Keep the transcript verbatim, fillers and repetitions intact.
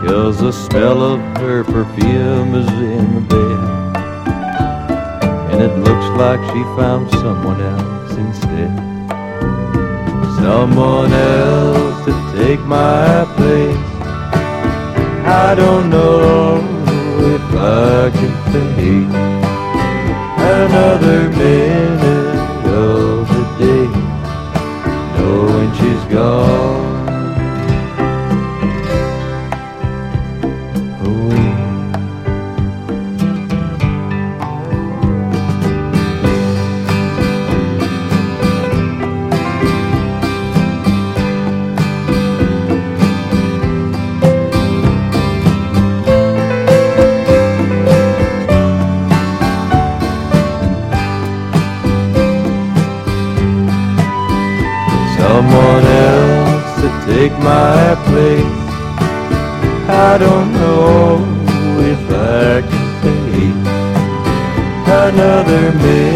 'cause the smell of her perfume is in the bed, and it looks like she found someone else instead. Someone else to take my place. I don't know if I can face another minute of the day knowing she's gone away. Someone else to take my place. I don't know if I can face another minute